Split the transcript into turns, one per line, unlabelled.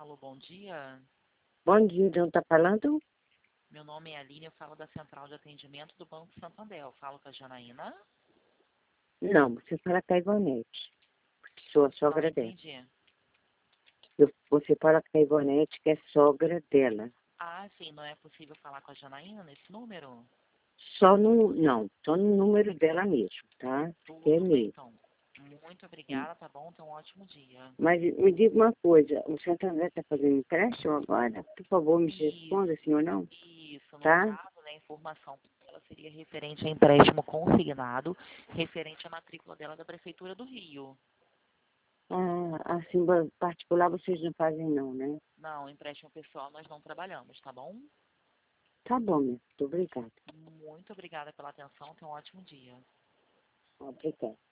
Alô, bom dia.
Bom dia, de onde está falando?
Meu nome é Aline, eu falo da Central de Atendimento do Banco Santander. Eu falo com a Janaína?
Não, você fala com a Ivonete, sou a
Não
sogra dela.
entendi.
Você fala com a Ivonete, que é sogra dela.
Ah, sim, não é possível falar com a Janaína nesse número?
Só no número dela mesmo, tá? Que é
Tudo bem,
meu.
então. Muito obrigada, tá bom? Tenha um ótimo dia.
Mas me diga uma coisa, o Santander está fazendo empréstimo agora? Por favor, me responda, sim ou não,
Isso, no
tá?
caso, né, a informação ela seria referente a empréstimo consignado, referente à matrícula dela da Prefeitura do Rio.
Ah, assim, particular vocês não fazem não, né?
Não, empréstimo pessoal nós não trabalhamos, tá bom?
Tá bom, muito obrigada.
Muito obrigada pela atenção, tenha um ótimo dia.
Obrigada.